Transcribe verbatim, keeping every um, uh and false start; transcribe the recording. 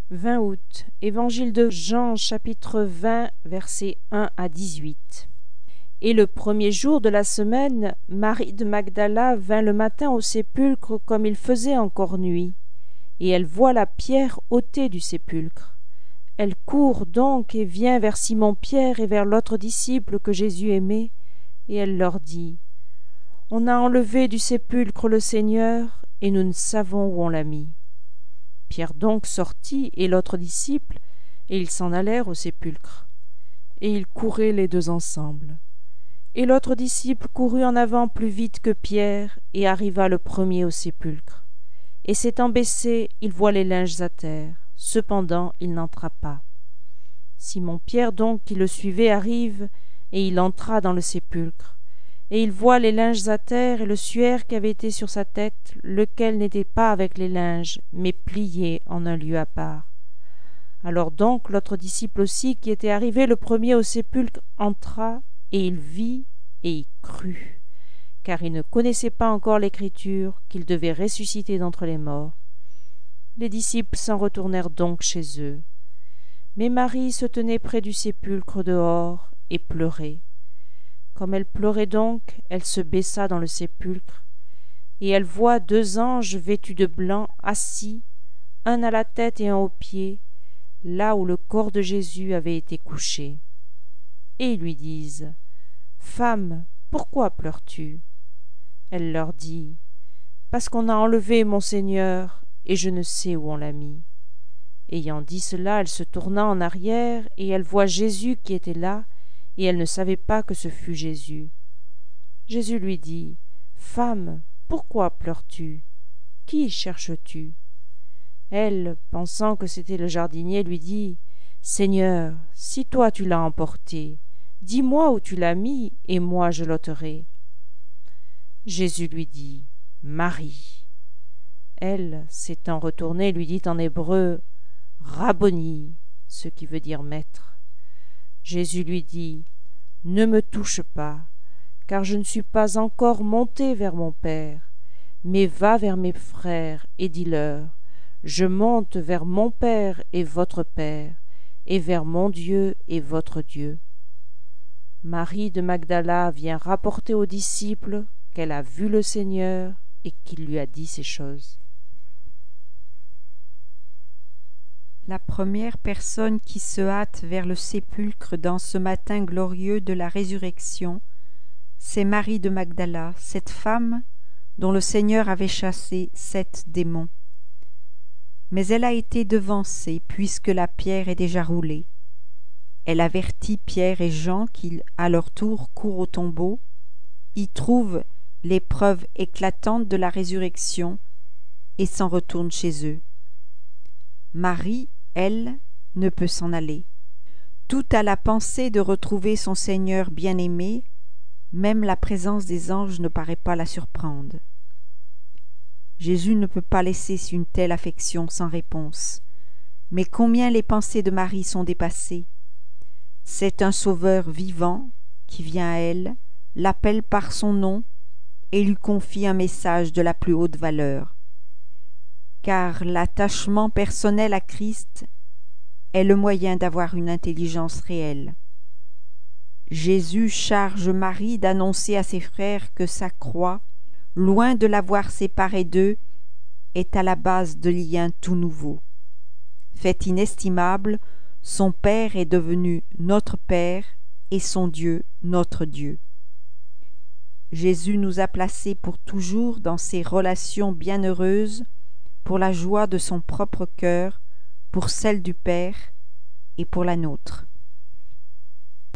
vingt août. Évangile de Jean, chapitre vingt, versets un à dix-huit. Et le premier jour de la semaine, Marie de Magdala vint le matin au sépulcre comme il faisait encore nuit, et elle voit la pierre ôtée du sépulcre. Elle court donc et vient vers Simon-Pierre et vers l'autre disciple que Jésus aimait, et elle leur dit : On a enlevé du sépulcre le Seigneur, et nous ne savons où on l'a mis. Pierre donc sortit, et l'autre disciple, et ils s'en allèrent au sépulcre. Et ils couraient les deux ensemble. Et l'autre disciple courut en avant plus vite que Pierre, et arriva le premier au sépulcre. Et s'étant baissé, il voit les linges à terre. Cependant, il n'entra pas. Simon-Pierre donc, qui le suivait, arrive, et il entra dans le sépulcre. Et il voit les linges à terre et le suaire qui avait été sur sa tête, lequel n'était pas avec les linges, mais plié en un lieu à part. Alors donc l'autre disciple aussi, qui était arrivé le premier au sépulcre, entra, et il vit et y crut, car il ne connaissait pas encore l'Écriture, qu'il devait ressusciter d'entre les morts. Les disciples s'en retournèrent donc chez eux. Mais Marie se tenait près du sépulcre dehors, et pleurait. Comme elle pleurait donc, elle se baissa dans le sépulcre, et elle voit deux anges vêtus de blanc, assis, un à la tête et un aux pieds, là où le corps de Jésus avait été couché. Et ils lui disent : Femme, pourquoi pleures-tu ? Elle leur dit : Parce qu'on a enlevé mon Seigneur, et je ne sais où on l'a mis. Ayant dit cela, elle se tourna en arrière, et elle voit Jésus qui était là, et elle ne savait pas que ce fût Jésus. Jésus lui dit : Femme, pourquoi pleures-tu ? Qui cherches-tu ? Elle, pensant que c'était le jardinier, lui dit : Seigneur, si toi tu l'as emporté, dis-moi où tu l'as mis, et moi je l'ôterai. Jésus lui dit : Marie. Elle, s'étant retournée, lui dit en hébreu : Rabboni, ce qui veut dire maître. Jésus lui dit : Ne me touche pas, car je ne suis pas encore monté vers mon Père, mais va vers mes frères et dis-leur : Je monte vers mon Père et votre Père, et vers mon Dieu et votre Dieu. Marie de Magdala vient rapporter aux disciples qu'elle a vu le Seigneur et qu'il lui a dit ces choses. La première personne qui se hâte vers le sépulcre dans ce matin glorieux de la résurrection, c'est Marie de Magdala, cette femme dont le Seigneur avait chassé sept démons. Mais elle a été devancée puisque la pierre est déjà roulée. Elle avertit Pierre et Jean qui, à leur tour, courent au tombeau, y trouvent les preuves éclatantes de la résurrection et s'en retournent chez eux. Marie, elle, ne peut s'en aller. Tout a la pensée de retrouver son Seigneur bien-aimé, même la présence des anges ne paraît pas la surprendre. Jésus ne peut pas laisser une telle affection sans réponse. Mais combien les pensées de Marie sont dépassées. C'est un sauveur vivant qui vient à elle, l'appelle par son nom et lui confie un message de la plus haute valeur. Car l'attachement personnel à Christ est le moyen d'avoir une intelligence réelle. Jésus charge Marie d'annoncer à ses frères que sa croix, loin de l'avoir séparée d'eux, est à la base de liens tout nouveaux. Fait inestimable, son Père est devenu notre Père et son Dieu notre Dieu. Jésus nous a placés pour toujours dans ces relations bienheureuses, pour la joie de son propre cœur, pour celle du Père et pour la nôtre.